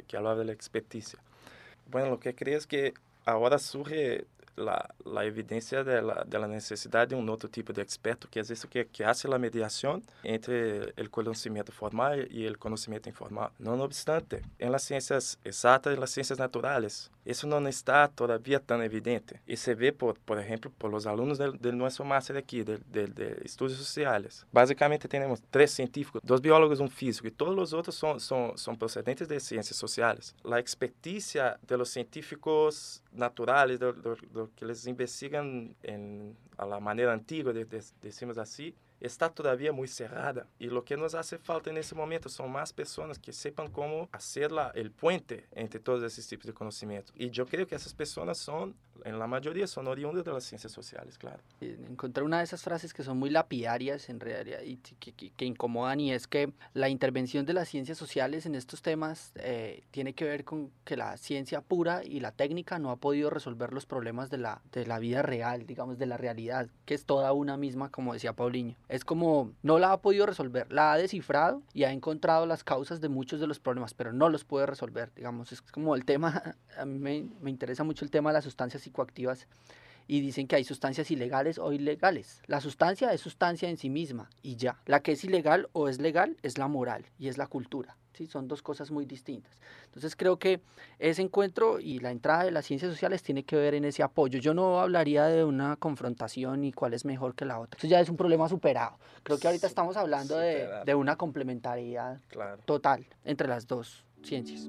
que hablaba de la experticia. Bueno, lo que creo es que ahora surge la evidencia de la necesidad de un otro tipo de experto, que es eso que hace la mediación entre el conocimiento formal y el conocimiento informal. No obstante, en las ciencias exactas y las ciencias naturales, eso no está todavía tan evidente. Y se ve, por ejemplo, por los alumnos de nuestro máster aquí, de estudios sociales. Básicamente tenemos 3 científicos, 2 biólogos y un físico, y todos los otros son procedentes de ciencias sociales. La experticia de los científicos naturales, de que les investigan a la manera antigua, decimos así, está todavía muy cerrada. Y lo que nos hace falta en ese momento son más personas que sepan cómo hacer el puente entre todos esos tipos de conocimiento. Y yo creo que esas personas en la mayoría son oriundas de las ciencias sociales, claro. Encontré una de esas frases que son muy lapidarias en realidad y que incomodan, y es que la intervención de las ciencias sociales en estos temas tiene que ver con que la ciencia pura y la técnica no ha podido resolver los problemas de la vida real, digamos, de la realidad, que es toda una misma, como decía Paulinho. Es como, no la ha podido resolver, la ha descifrado y ha encontrado las causas de muchos de los problemas, pero no los puede resolver, digamos. Es como el tema, a mí me interesa mucho el tema de las sustancias psicoactivas, y dicen que hay sustancias ilegales o ilegales. La sustancia es sustancia en sí misma y ya. La que es ilegal o es legal es la moral y es la cultura. ¿Sí? Son 2 cosas muy distintas. Entonces creo que ese encuentro y la entrada de las ciencias sociales tiene que ver en ese apoyo. Yo no hablaría de una confrontación y cuál es mejor que la otra. Eso ya es un problema superado. Creo que ahorita estamos hablando de una complementariedad total entre las 2 ciencias.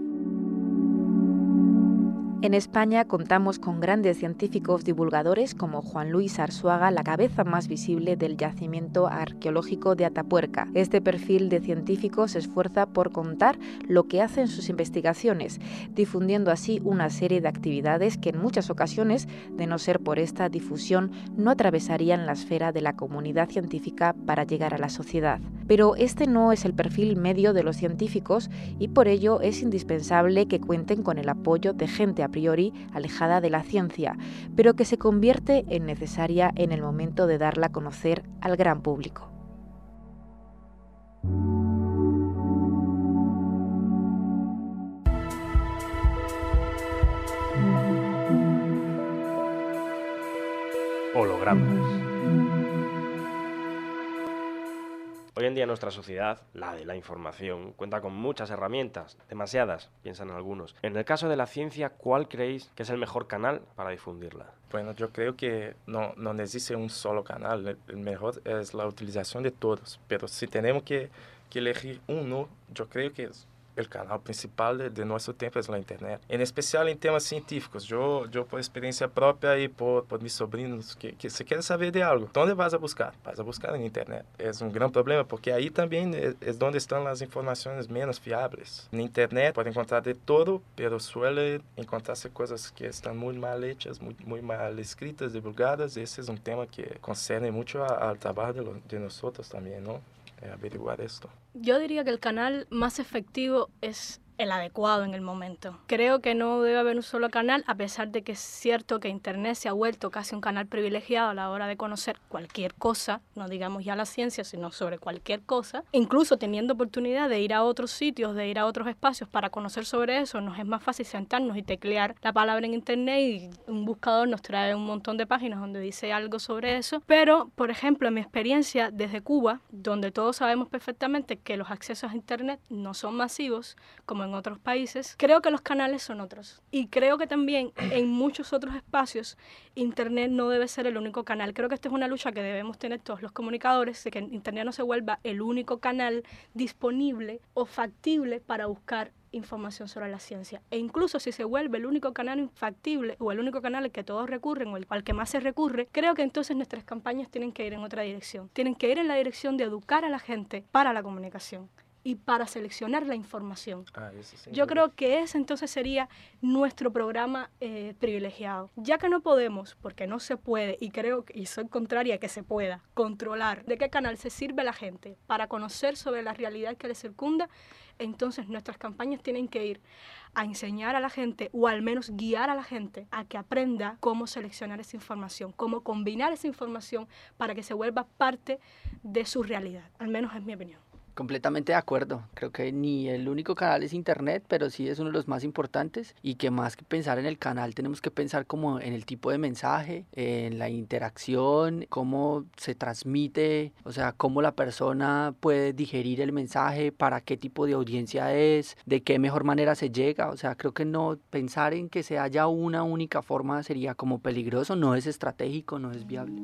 En España contamos con grandes científicos divulgadores como Juan Luis Arzuaga, la cabeza más visible del yacimiento arqueológico de Atapuerca. Este perfil de científico se esfuerza por contar lo que hace en sus investigaciones, difundiendo así una serie de actividades que en muchas ocasiones, de no ser por esta difusión, no atravesarían la esfera de la comunidad científica para llegar a la sociedad. Pero este no es el perfil medio de los científicos y por ello es indispensable que cuenten con el apoyo de gente a priori alejada de la ciencia, pero que se convierte en necesaria en el momento de darla a conocer al gran público. Hologramas. Hoy en día nuestra sociedad, la de la información, cuenta con muchas herramientas, demasiadas, piensan algunos. En el caso de la ciencia, ¿cuál creéis que es el mejor canal para difundirla? Bueno, yo creo que no existe un solo canal, el mejor es la utilización de todos, pero si tenemos que elegir uno, yo creo que el canal principal de nuestro tiempo es la Internet. En especial en temas científicos. Yo por experiencia propia y por mis sobrinos que se quieren saber de algo, ¿dónde vas a buscar? Vas a buscar en Internet. Es un gran problema porque ahí también es donde están las informaciones menos fiables. En Internet puede encontrar de todo, pero suele encontrarse cosas que están muy mal hechas, muy mal escritas, divulgadas. Ese es un tema que concierne mucho al trabajo de nosotros también, ¿no? Averiguar esto. Yo diría que el canal más efectivo es el adecuado en el momento. Creo que no debe haber un solo canal, a pesar de que es cierto que Internet se ha vuelto casi un canal privilegiado a la hora de conocer cualquier cosa, no digamos ya la ciencia, sino sobre cualquier cosa. Incluso teniendo oportunidad de ir a otros sitios, de ir a otros espacios para conocer sobre eso, nos es más fácil sentarnos y teclear la palabra en Internet y un buscador nos trae un montón de páginas donde dice algo sobre eso. Pero, por ejemplo, en mi experiencia desde Cuba, donde todos sabemos perfectamente que los accesos a Internet no son masivos, como en otros países, creo que los canales son otros. Y creo que también en muchos otros espacios Internet no debe ser el único canal. Creo que esta es una lucha que debemos tener todos los comunicadores, de que Internet no se vuelva el único canal disponible o factible para buscar información sobre la ciencia. E incluso si se vuelve el único canal factible o el único canal al que todos recurren o al que más se recurre, creo que entonces nuestras campañas tienen que ir en otra dirección. Tienen que ir en la dirección de educar a la gente para la comunicación y para seleccionar la información. Yo creo que ese entonces sería nuestro programa privilegiado. Ya que no podemos, porque no se puede, y creo, y soy contraria a que se pueda, controlar de qué canal se sirve la gente para conocer sobre la realidad que les circunda, entonces nuestras campañas tienen que ir a enseñar a la gente, o al menos guiar a la gente a que aprenda cómo seleccionar esa información, cómo combinar esa información para que se vuelva parte de su realidad. Al menos es mi opinión. Completamente de acuerdo. Creo que ni el único canal es Internet, pero sí es uno de los más importantes y que más que pensar en el canal tenemos que pensar como en el tipo de mensaje, en la interacción, cómo se transmite, o sea, cómo la persona puede digerir el mensaje, para qué tipo de audiencia es, de qué mejor manera se llega. O sea, creo que no pensar en que se haya una única forma sería como peligroso, no es estratégico, no es viable.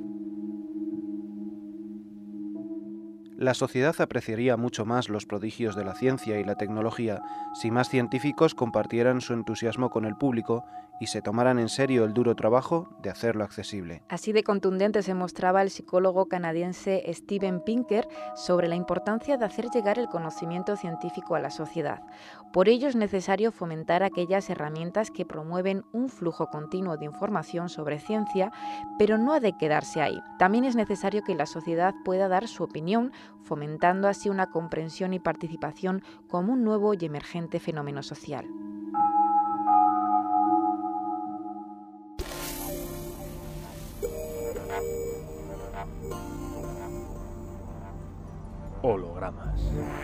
La sociedad apreciaría mucho más los prodigios de la ciencia y la tecnología si más científicos compartieran su entusiasmo con el público y se tomaran en serio el duro trabajo de hacerlo accesible. Así de contundente se mostraba el psicólogo canadiense Steven Pinker sobre la importancia de hacer llegar el conocimiento científico a la sociedad. Por ello es necesario fomentar aquellas herramientas que promueven un flujo continuo de información sobre ciencia, pero no ha de quedarse ahí. También es necesario que la sociedad pueda dar su opinión, fomentando así una comprensión y participación como un nuevo y emergente fenómeno social. Hologramas.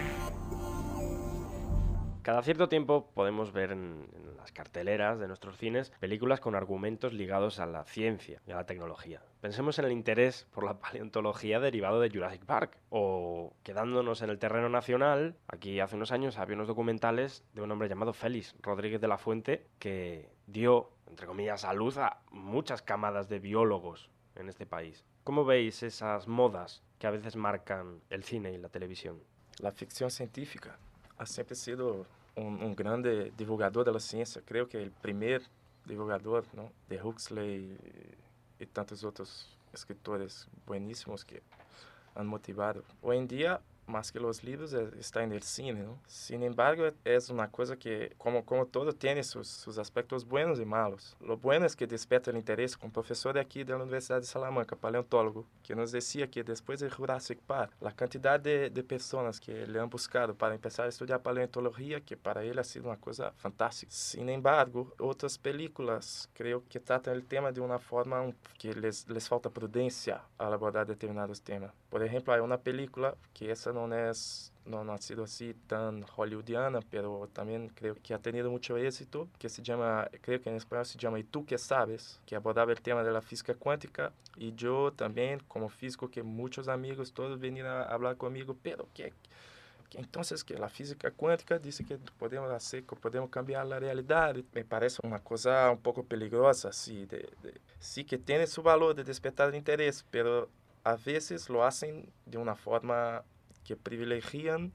Cada cierto tiempo podemos ver en las carteleras de nuestros cines películas con argumentos ligados a la ciencia y a la tecnología. Pensemos en el interés por la paleontología derivado de Jurassic Park, o quedándonos en el terreno nacional, aquí hace unos años había unos documentales de un hombre llamado Félix Rodríguez de la Fuente que dio, entre comillas, a luz a muchas camadas de biólogos en este país. ¿Cómo veis esas modas que a veces marcan el cine y la televisión? La ficción científica ha siempre sido un grande divulgador de la ciencia. Creo que el primer divulgador, ¿no?, de Huxley y tantos otros escritores buenísimos que han motivado. Hoy en día, más que los libros, está en el cine, ¿no? Sin embargo, es una cosa que, como todo, tiene sus aspectos buenos y malos. Lo bueno es que despierta el interés. Un profesor de aquí de la Universidad de Salamanca, paleontólogo, que nos decía que después de Jurassic Park, la cantidad de personas que le han buscado para empezar a estudiar paleontología, que para él ha sido una cosa fantástica. Sin embargo, otras películas creo que tratan el tema de una forma que les falta prudencia al abordar determinados temas. Por ejemplo, hay una película que esa no ha sido así tan hollywoodiana, pero también creo que ha tenido mucho éxito, que se llama, creo que en español se llama ¿Y tú qué sabes?, que abordaba el tema de la física cuántica, y yo también, como físico, que muchos amigos, todos venían a hablar conmigo, pero que entonces que la física cuántica dice que podemos cambiar la realidad. Me parece una cosa un poco peligrosa, sí, sí que tiene su valor de despertar el interés, pero a veces lo hacen de una forma que privilegian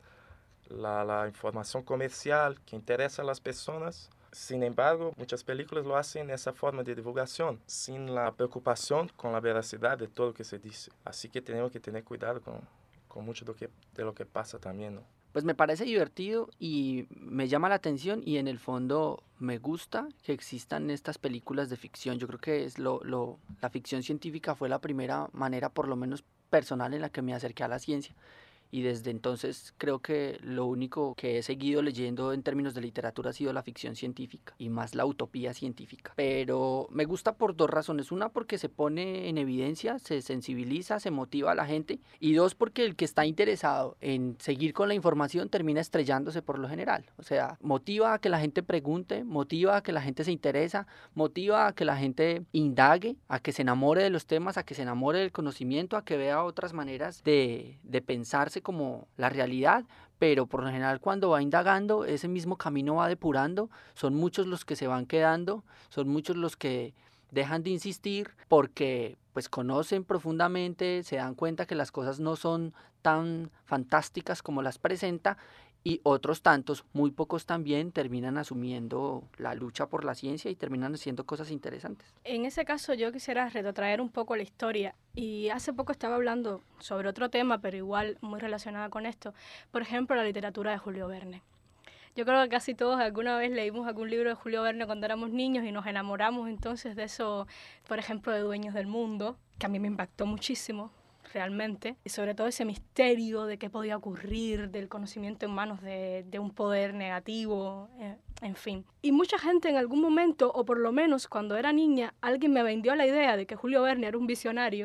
la información comercial que interesa a las personas. Sin embargo, muchas películas lo hacen de esa forma de divulgación, sin la preocupación con la veracidad de todo lo que se dice. Así que tenemos que tener cuidado con mucho de lo que pasa también, ¿no? Pues me parece divertido y me llama la atención, y en el fondo me gusta que existan estas películas de ficción. Yo creo que la ficción científica fue la primera manera, por lo menos personal, en la que me acerqué a la ciencia. Y desde entonces creo que lo único que he seguido leyendo en términos de literatura ha sido la ficción científica y más la utopía científica. Pero me gusta por dos razones. Una, porque se pone en evidencia, se sensibiliza, se motiva a la gente. Y dos, porque el que está interesado en seguir con la información termina estrellándose por lo general. O sea, motiva a que la gente pregunte, motiva a que la gente se interesa, motiva a que la gente indague, a que se enamore de los temas, a que se enamore del conocimiento, a que vea otras maneras de pensarse como la realidad, pero por lo general cuando va indagando, ese mismo camino va depurando. Son muchos los que se van quedando, son muchos los que dejan de insistir porque pues conocen profundamente, se dan cuenta que las cosas no son tan fantásticas como las presenta, y otros tantos, muy pocos también, terminan asumiendo la lucha por la ciencia y terminan haciendo cosas interesantes. En ese caso yo quisiera retrotraer un poco la historia, y hace poco estaba hablando sobre otro tema, pero igual muy relacionado con esto, por ejemplo la literatura de Julio Verne. Yo creo que casi todos alguna vez leímos algún libro de Julio Verne cuando éramos niños y nos enamoramos entonces de eso, por ejemplo de Dueños del Mundo, que a mí me impactó muchísimo realmente, y sobre todo ese misterio de qué podía ocurrir, del conocimiento en manos de un poder negativo, en fin. Y mucha gente en algún momento, o por lo menos cuando era niña, alguien me vendió la idea de que Julio Verne era un visionario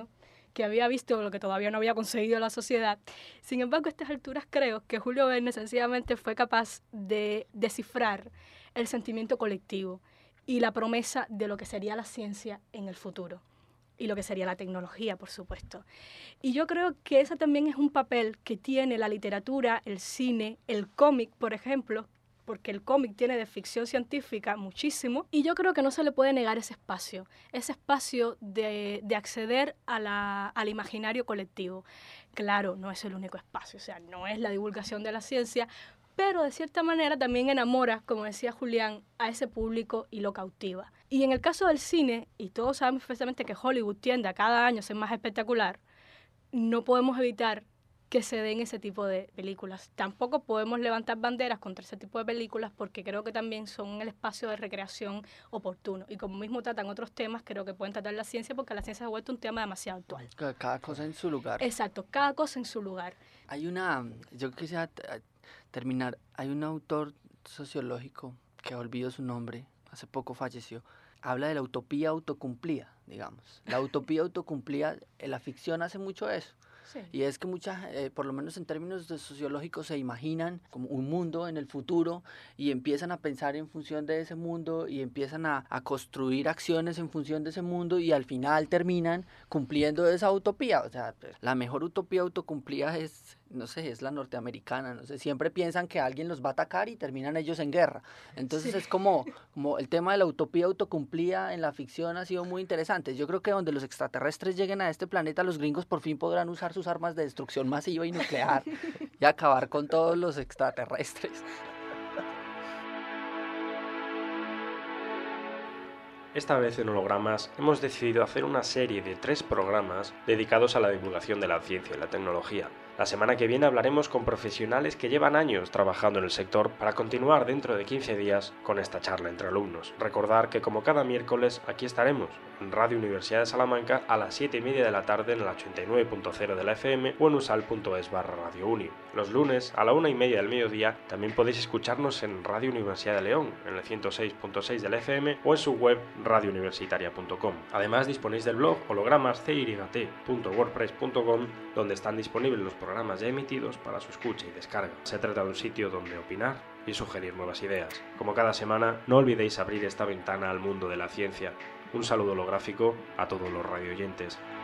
que había visto lo que todavía no había conseguido la sociedad. Sin embargo, a estas alturas creo que Julio Verne sencillamente fue capaz de descifrar el sentimiento colectivo y la promesa de lo que sería la ciencia en el futuro y lo que sería la tecnología, por supuesto. Y yo creo que ese también es un papel que tiene la literatura, el cine, el cómic, por ejemplo, porque el cómic tiene de ficción científica muchísimo, y yo creo que no se le puede negar ese espacio de acceder al imaginario colectivo. Claro, no es el único espacio, o sea, no es la divulgación de la ciencia, pero de cierta manera también enamora, como decía Julián, a ese público y lo cautiva. Y en el caso del cine, y todos sabemos perfectamente que Hollywood tiende a cada año ser más espectacular, no podemos evitar que se den ese tipo de películas. Tampoco podemos levantar banderas contra ese tipo de películas porque creo que también son el espacio de recreación oportuno. Y como mismo tratan otros temas, creo que pueden tratar la ciencia porque la ciencia se ha vuelto un tema demasiado actual. Cada cosa en su lugar. Exacto, cada cosa en su lugar. Yo quisiera terminar, hay un autor sociológico que olvido su nombre, hace poco falleció, habla de la utopía autocumplida, digamos. La utopía autocumplida, en la ficción hace mucho eso. Sí. Y es que por lo menos en términos sociológicos, se imaginan como un mundo en el futuro y empiezan a pensar en función de ese mundo y empiezan a construir acciones en función de ese mundo y al final terminan cumpliendo esa utopía. O sea, la mejor utopía autocumplida es, no sé, es la norteamericana, no sé, siempre piensan que alguien los va a atacar y terminan ellos en guerra. Entonces es como el tema de la utopía autocumplida en la ficción ha sido muy interesante. Yo creo que donde los extraterrestres lleguen a este planeta, los gringos por fin podrán usar sus armas de destrucción masiva y nuclear y acabar con todos los extraterrestres. Esta vez en Hologramas hemos decidido hacer una serie de 3 programas dedicados a la divulgación de la ciencia y la tecnología. La semana que viene hablaremos con profesionales que llevan años trabajando en el sector para continuar dentro de 15 días con esta charla entre alumnos. Recordar que como cada miércoles aquí estaremos en Radio Universidad de Salamanca a las 7:30 de la tarde en el 89.0 de la FM o en usal.es/Radio Uni. Los lunes a la 1:30 del mediodía también podéis escucharnos en Radio Universidad de León en el 106.6 de la FM o en su web radiouniversitaria.com. Además disponéis del blog hologramascyt.wordpress.com donde están disponibles los programas ya emitidos para su escucha y descarga. Se trata de un sitio donde opinar y sugerir nuevas ideas. Como cada semana, no olvidéis abrir esta ventana al mundo de la ciencia. Un saludo holográfico a todos los radioyentes.